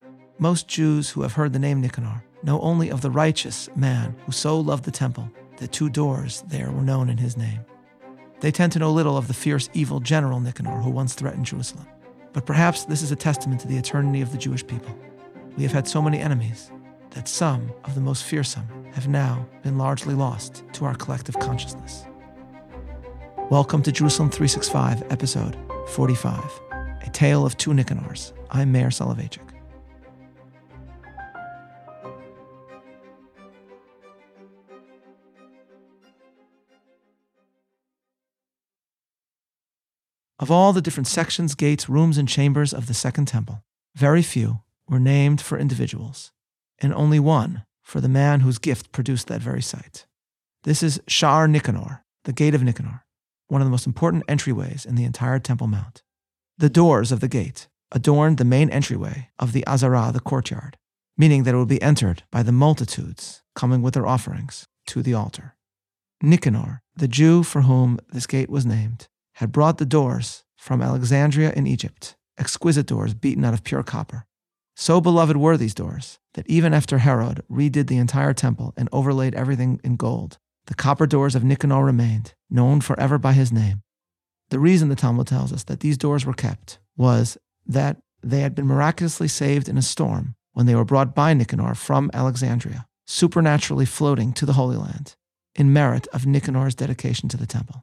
Most Jews who have heard the name Nicanor know only of the righteous man who so loved the temple that 2 doors there were known in his name. They tend to know little of the fierce, evil general Nicanor who once threatened Jerusalem. But perhaps this is a testament to the eternity of the Jewish people. We have had so many enemies that some of the most fearsome have now been largely lost to our collective consciousness. Welcome to Jerusalem 365, episode 45, A Tale of Two Nicanors. I'm Meir Soloveichik. Of all the different sections, gates, rooms, and chambers of the Second Temple, very few were named for individuals, and only one for the man whose gift produced that very sight. This is Sha'ar Nicanor, the Gate of Nicanor, one of the most important entryways in the entire Temple Mount. The doors of the gate adorned the main entryway of the Azara, the courtyard, meaning that it would be entered by the multitudes coming with their offerings to the altar. Nicanor, the Jew for whom this gate was named, had brought the doors from Alexandria in Egypt, exquisite doors beaten out of pure copper. So beloved were these doors that even after Herod redid the entire temple and overlaid everything in gold, the copper doors of Nicanor remained, known forever by his name. The reason the Talmud tells us that these doors were kept was that they had been miraculously saved in a storm when they were brought by Nicanor from Alexandria, supernaturally floating to the Holy Land, in merit of Nicanor's dedication to the temple.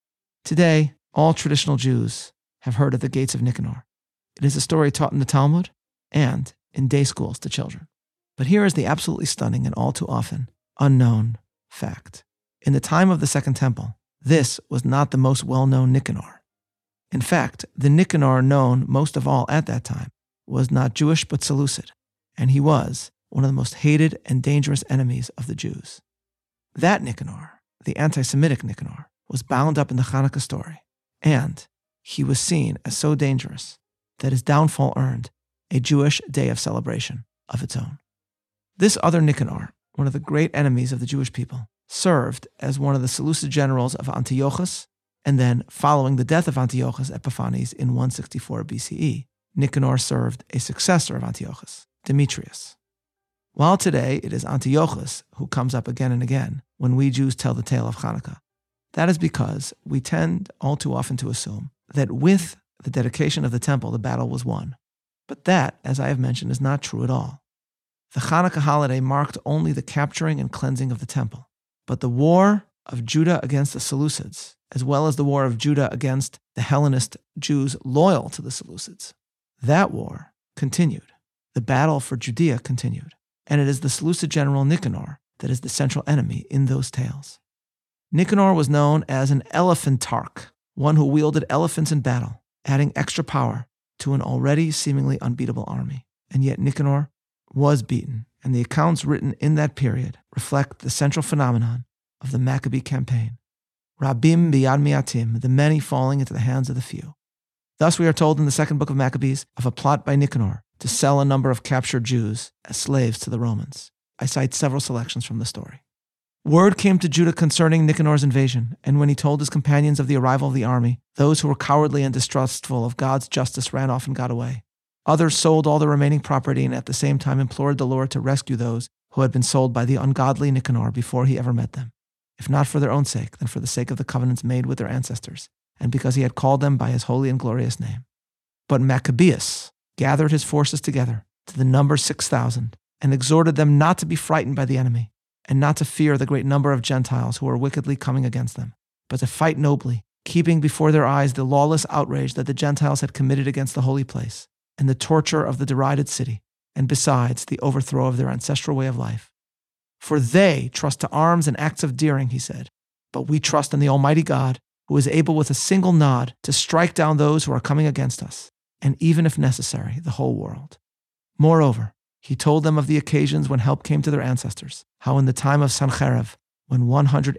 Today, all traditional Jews have heard of the gates of Nicanor. It is a story taught in the Talmud and in day schools to children. But here is the absolutely stunning and all too often unknown fact. In the time of the Second Temple, this was not the most well-known Nicanor. In fact, the Nicanor known most of all at that time was not Jewish but Seleucid, and he was one of the most hated and dangerous enemies of the Jews. That Nicanor, the anti-Semitic Nicanor, was bound up in the Hanukkah story, and he was seen as so dangerous that his downfall earned a Jewish day of celebration of its own. This other Nicanor, one of the great enemies of the Jewish people, served as one of the Seleucid generals of Antiochus, and then, following the death of Antiochus Epiphanes in 164 BCE, Nicanor served a successor of Antiochus, Demetrius. While today it is Antiochus who comes up again and again when we Jews tell the tale of Hanukkah, that is because we tend all too often to assume that with the dedication of the temple, the battle was won. But that, as I have mentioned, is not true at all. The Hanukkah holiday marked only the capturing and cleansing of the temple. But the war of Judah against the Seleucids, as well as the war of Judah against the Hellenist Jews loyal to the Seleucids, that war continued. The battle for Judea continued. And it is the Seleucid general Nicanor that is the central enemy in those tales. Nicanor was known as an elephantarch, one who wielded elephants in battle, adding extra power to an already seemingly unbeatable army. And yet Nicanor was beaten, and the accounts written in that period reflect the central phenomenon of the Maccabee campaign. Rabim biyad miatim, the many falling into the hands of the few. Thus we are told in the second book of Maccabees of a plot by Nicanor to sell a number of captured Jews as slaves to the Romans. I cite several selections from the story. Word came to Judah concerning Nicanor's invasion, and when he told his companions of the arrival of the army, those who were cowardly and distrustful of God's justice ran off and got away. Others sold all their remaining property and at the same time implored the Lord to rescue those who had been sold by the ungodly Nicanor before he ever met them, if not for their own sake, then for the sake of the covenants made with their ancestors, and because he had called them by his holy and glorious name. But Maccabeus gathered his forces together to the number 6,000 and exhorted them not to be frightened by the enemy, and not to fear the great number of Gentiles who were wickedly coming against them, but to fight nobly, keeping before their eyes the lawless outrage that the Gentiles had committed against the holy place, and the torture of the derided city, and besides, the overthrow of their ancestral way of life. For they trust to arms and acts of daring, he said, but we trust in the Almighty God, who is able with a single nod to strike down those who are coming against us, and even if necessary, the whole world. Moreover, he told them of the occasions when help came to their ancestors, how in the time of Sancherib, when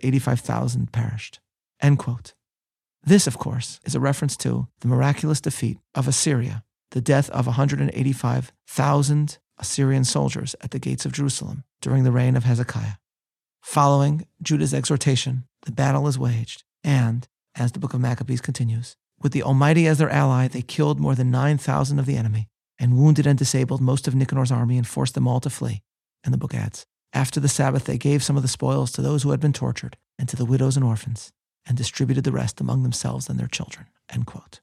185,000 perished. End quote. This, of course, is a reference to the miraculous defeat of Assyria, the death of 185,000 Assyrian soldiers at the gates of Jerusalem during the reign of Hezekiah. Following Judah's exhortation, the battle is waged, and, as the book of Maccabees continues, with the Almighty as their ally, they killed more than 9,000 of the enemy, and wounded and disabled most of Nicanor's army and forced them all to flee. And the book adds, after the Sabbath, they gave some of the spoils to those who had been tortured and to the widows and orphans, and distributed the rest among themselves and their children. End quote.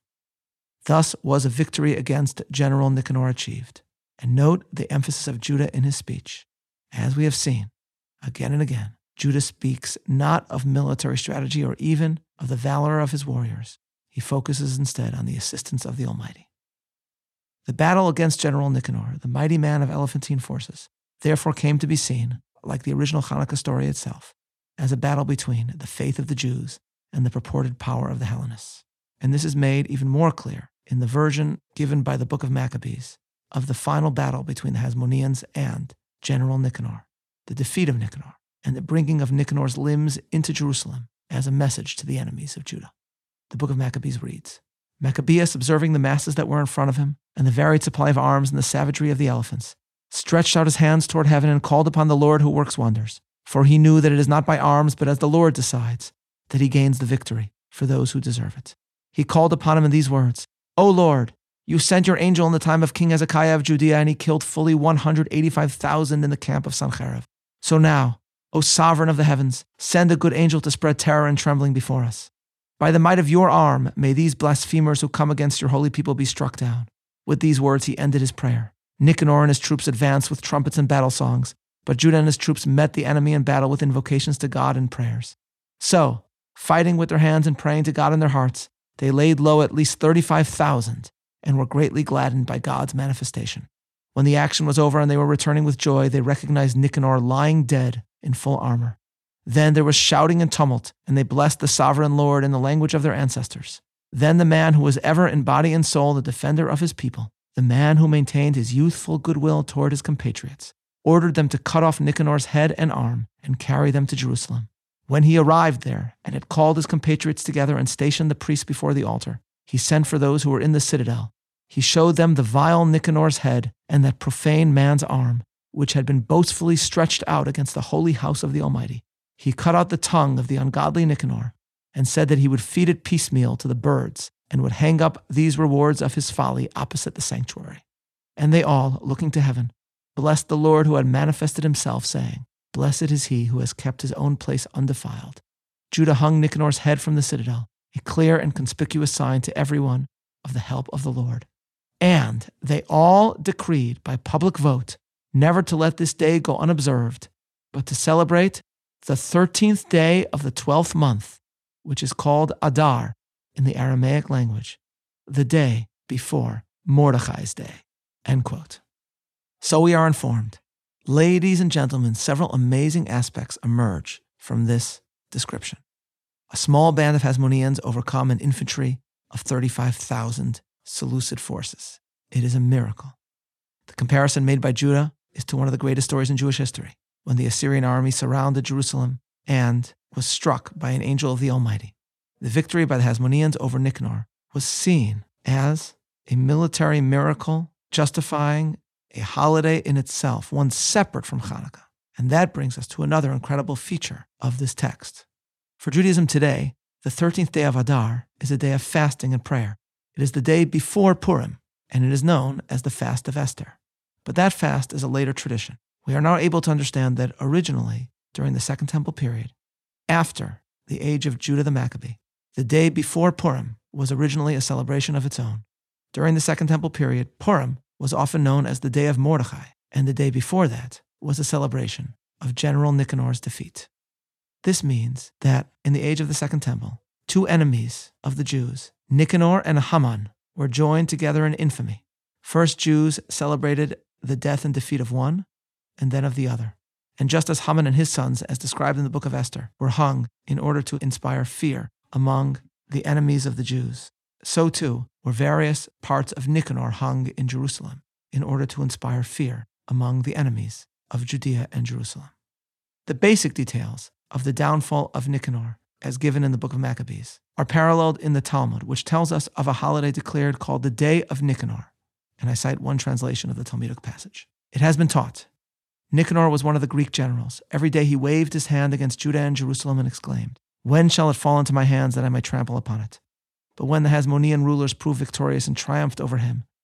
Thus was a victory against General Nicanor achieved. And note the emphasis of Judah in his speech. As we have seen, again and again, Judah speaks not of military strategy or even of the valor of his warriors. He focuses instead on the assistance of the Almighty. The battle against General Nicanor, the mighty man of elephantine forces, therefore came to be seen, like the original Hanukkah story itself, as a battle between the faith of the Jews and the purported power of the Hellenists. And this is made even more clear in the version given by the book of Maccabees of the final battle between the Hasmoneans and General Nicanor, the defeat of Nicanor, and the bringing of Nicanor's limbs into Jerusalem as a message to the enemies of Judah. The book of Maccabees reads, Maccabeus, observing the masses that were in front of him, and the varied supply of arms and the savagery of the elephants, stretched out his hands toward heaven and called upon the Lord who works wonders. For he knew that it is not by arms, but as the Lord decides, that he gains the victory for those who deserve it. He called upon him in these words, O Lord, you sent your angel in the time of King Hezekiah of Judea, and he killed fully 185,000 in the camp of Sancherib. So now, O sovereign of the heavens, send a good angel to spread terror and trembling before us. By the might of your arm, may these blasphemers who come against your holy people be struck down. With these words, he ended his prayer. Nicanor and his troops advanced with trumpets and battle songs, but Judah and his troops met the enemy in battle with invocations to God and prayers. So, fighting with their hands and praying to God in their hearts, they laid low at least 35,000 and were greatly gladdened by God's manifestation. When the action was over and they were returning with joy, they recognized Nicanor lying dead in full armor. Then there was shouting and tumult, and they blessed the sovereign Lord in the language of their ancestors. Then the man who was ever in body and soul the defender of his people, the man who maintained his youthful goodwill toward his compatriots, ordered them to cut off Nicanor's head and arm and carry them to Jerusalem. When he arrived there and had called his compatriots together and stationed the priests before the altar, he sent for those who were in the citadel. He showed them the vile Nicanor's head and that profane man's arm, which had been boastfully stretched out against the holy house of the Almighty. He cut out the tongue of the ungodly Nicanor and said that he would feed it piecemeal to the birds and would hang up these rewards of his folly opposite the sanctuary. And they all, looking to heaven, blessed the Lord who had manifested himself, saying, Blessed is he who has kept his own place undefiled. Judah hung Nicanor's head from the citadel, a clear and conspicuous sign to everyone of the help of the Lord. And they all decreed by public vote never to let this day go unobserved, but to celebrate the 13th day of the 12th month, which is called Adar in the Aramaic language, the day before Mordechai's Day. End quote. So we are informed. Ladies and gentlemen, several amazing aspects emerge from this description. A small band of Hasmoneans overcome an infantry of 35,000 Seleucid forces. It is a miracle. The comparison made by Judah is to one of the greatest stories in Jewish history, when the Assyrian army surrounded Jerusalem and was struck by an angel of the Almighty. The victory by the Hasmoneans over Nicanor was seen as a military miracle justifying a holiday in itself, one separate from Hanukkah. And that brings us to another incredible feature of this text. For Judaism today, the 13th day of Adar is a day of fasting and prayer. It is the day before Purim, and it is known as the Fast of Esther. But that fast is a later tradition. We are now able to understand that originally, during the Second Temple period, after the age of Judah the Maccabee, the day before Purim was originally a celebration of its own. During the Second Temple period, Purim was often known as the Day of Mordechai, and the day before that was a celebration of General Nicanor's defeat. This means that in the age of the Second Temple, two enemies of the Jews, Nicanor and Haman, were joined together in infamy. First, Jews celebrated the death and defeat of one, and then of the other. And just as Haman and his sons, as described in the book of Esther, were hung in order to inspire fear among the enemies of the Jews, so too were various parts of Nicanor hung in Jerusalem in order to inspire fear among the enemies of Judea and Jerusalem. The basic details of the downfall of Nicanor, as given in the book of Maccabees, are paralleled in the Talmud, which tells us of a holiday declared called the Day of Nicanor. And I cite one translation of the Talmudic passage. It has been taught, Nicanor was one of the Greek generals. Every day he waved his hand against Judah and Jerusalem and exclaimed, When shall it fall into my hands that I may trample upon it? But when the Hasmonean rulers proved victorious and triumphed over him,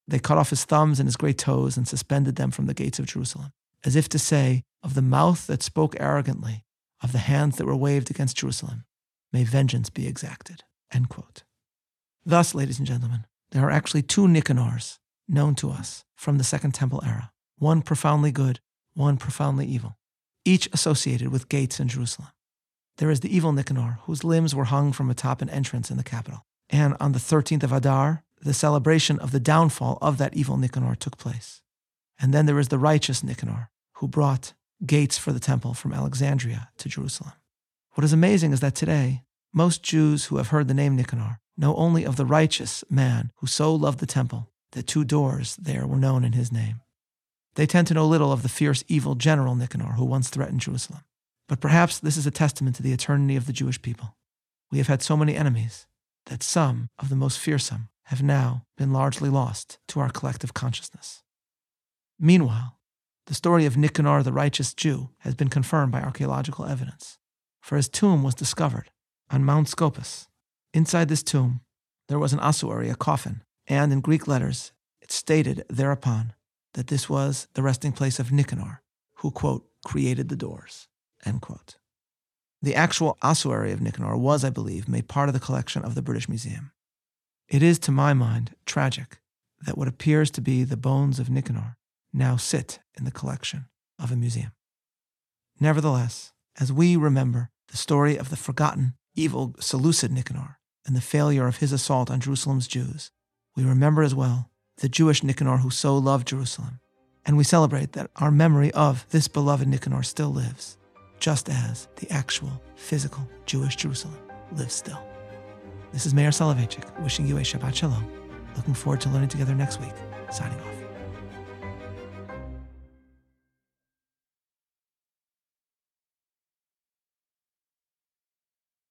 They cut off his thumbs and his great toes and suspended them from the gates of Jerusalem, as if to say, of the mouth that spoke arrogantly, of the hands that were waved against Jerusalem, may vengeance be exacted. End quote. Thus, ladies and gentlemen, there are actually two Nicanors known to us from the Second Temple era, one profoundly good, one profoundly evil, each associated with gates in Jerusalem. There is the evil Nicanor, whose limbs were hung from atop an entrance in the capital. And on the 13th of Adar, the celebration of the downfall of that evil Nicanor took place. And then there is the righteous Nicanor, who brought gates for the temple from Alexandria to Jerusalem. What is amazing is that today, most Jews who have heard the name Nicanor know only of the righteous man who so loved the temple that 2 doors there were known in his name. They tend to know little of the fierce, evil general Nicanor who once threatened Jerusalem. But perhaps this is a testament to the eternity of the Jewish people. We have had so many enemies that some of the most fearsome have now been largely lost to our collective consciousness. Meanwhile, the story of Nicanor the righteous Jew has been confirmed by archaeological evidence, for his tomb was discovered on Mount Scopus. Inside this tomb, there was an ossuary, a coffin, and in Greek letters, it stated thereupon that this was the resting place of Nicanor, who, quote, created the doors, end quote. The actual ossuary of Nicanor was, I believe, made part of the collection of the British Museum. It is, to my mind, tragic that what appears to be the bones of Nicanor now sit in the collection of a museum. Nevertheless, as we remember the story of the forgotten, evil Seleucid Nicanor and the failure of his assault on Jerusalem's Jews, we remember as well the Jewish Nicanor who so loved Jerusalem, and we celebrate that our memory of this beloved Nicanor still lives, just as the actual, physical Jewish Jerusalem lives still. This is Meir Soloveichik wishing you a Shabbat Shalom. Looking forward to learning together next week. Signing off.